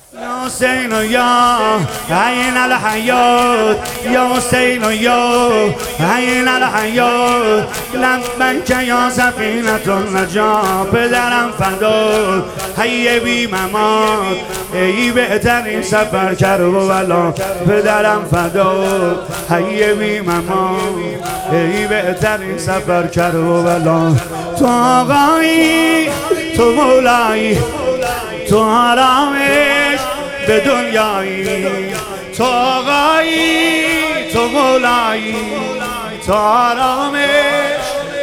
یا حسین یا عین الحیات، یا حسین یا عین الحیات، لبیک یا سفینة النجات. پدرم فدا حی بی ممات، ای بهترین سفر کربلا. پدرم فدا حی بی ممات، ای بهترین سفر کربلا. تو آقایی، تو مولایی، تو آرامش به دنیایی. تو آقایی، تو مولایی، تو آرامش،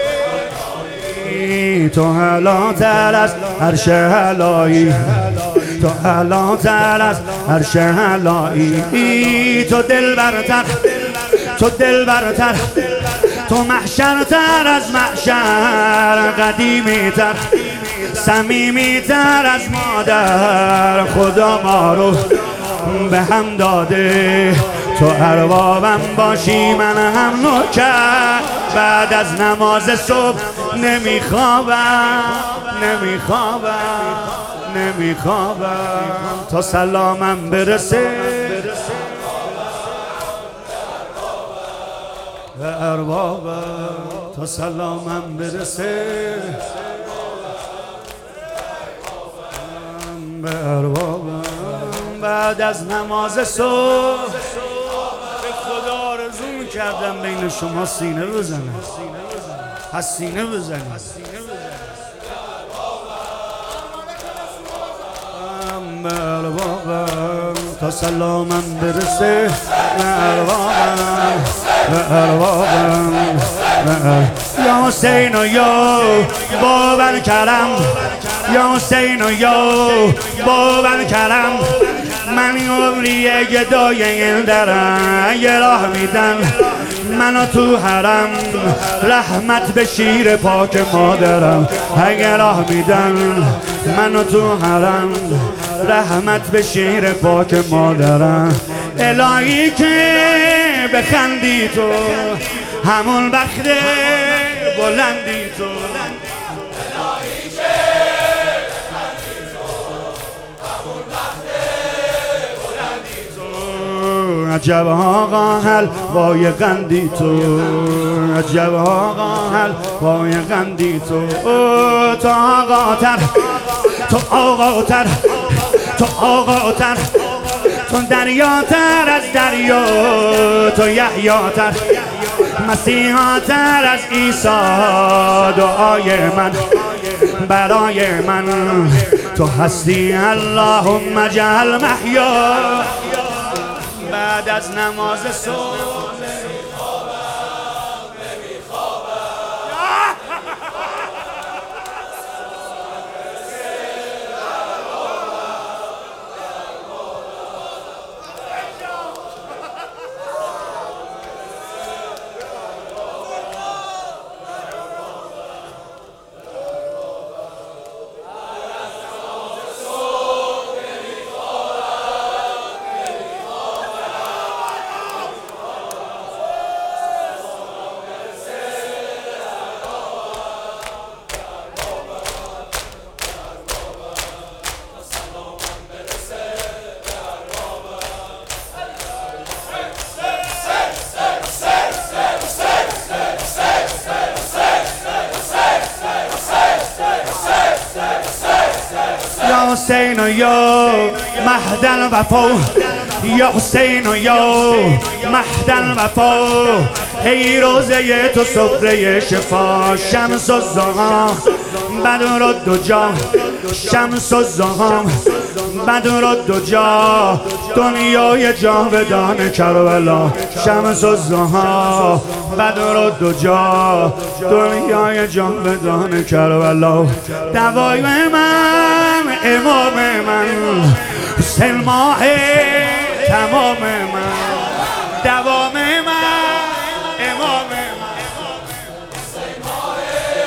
تو حلاتر از عرش علایی، تو حلاتر از عرش علایی. تو دلبرتر، تو دلبرتر، تو محشرتر از محشر، قدیمیتر صمیمیتر از مادر. خدا ما رو به هم داده، تو اربابم باشی من هم نوکر. بعد از نماز صبح نمیخوابم، نمیخوابم، نمیخوابم تا سلامم برسه به اربابم، تا سلامم برسه به اربابم. بعد از نماز صبح به خدا آرزو کردم بین شما سینه بزنم، از سینه بزنم به اربابم تا سلامم برسه به اربابم، به اربابم. یا حسین و یا باور کرم، یا حسین و یا باور کرم. من عمری گدای این درم، اگه راه میدن منو تو حرم، رحمت به شیر پاک مادرم. اگه راه میدن منو تو حرم، رحمت به شیر پاک مادرم. الهی که بخندی تو همون وقت بلندی تو، الهی که بخندی تو همون وقت بلندی تو. عجب آقا حلوای قندی تو، عجب آقا حلوای قندی تو. تو آقاتر، تو آقاتر، تو آقاتر، تو دریاتر از دریا، تو یحیاتر، مسیحاتر از عیسی. دعای من برای من تو هستی، اللهم اجعل محیا. بعد از نماز صبح یا حسین و یا مهد الوفا، یا حسین و یا مهد الوفا. ای روزه تو سفره شفا، شمس الضحی بدر الدجا، شمس الضحی بدر الدجا. دنیای جاودان کربلا، شمس الضحی بدر الدجا، دنیای جاودان کربلا. دوای من، امام من، حسین ماه تمام من. دوام من، امام من، حسین ماه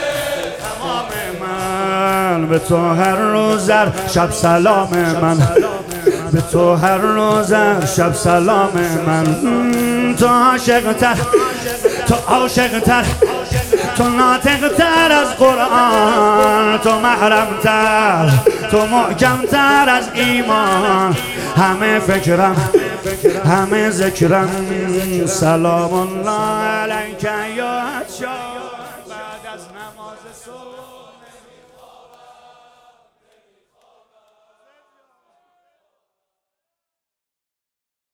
تمام من. به تو هر روز شب سلام من، به تو هر روز شب سلام من. تو عاشق‌تر، تو عاشق‌تر، تو ناطق‌تر از قرآن، تو محرم‌تر تو محکم‌تر از ایمان، همه فکرم همه ذکرم. سلام الله علیک یا شاه بعد از نماز صبح.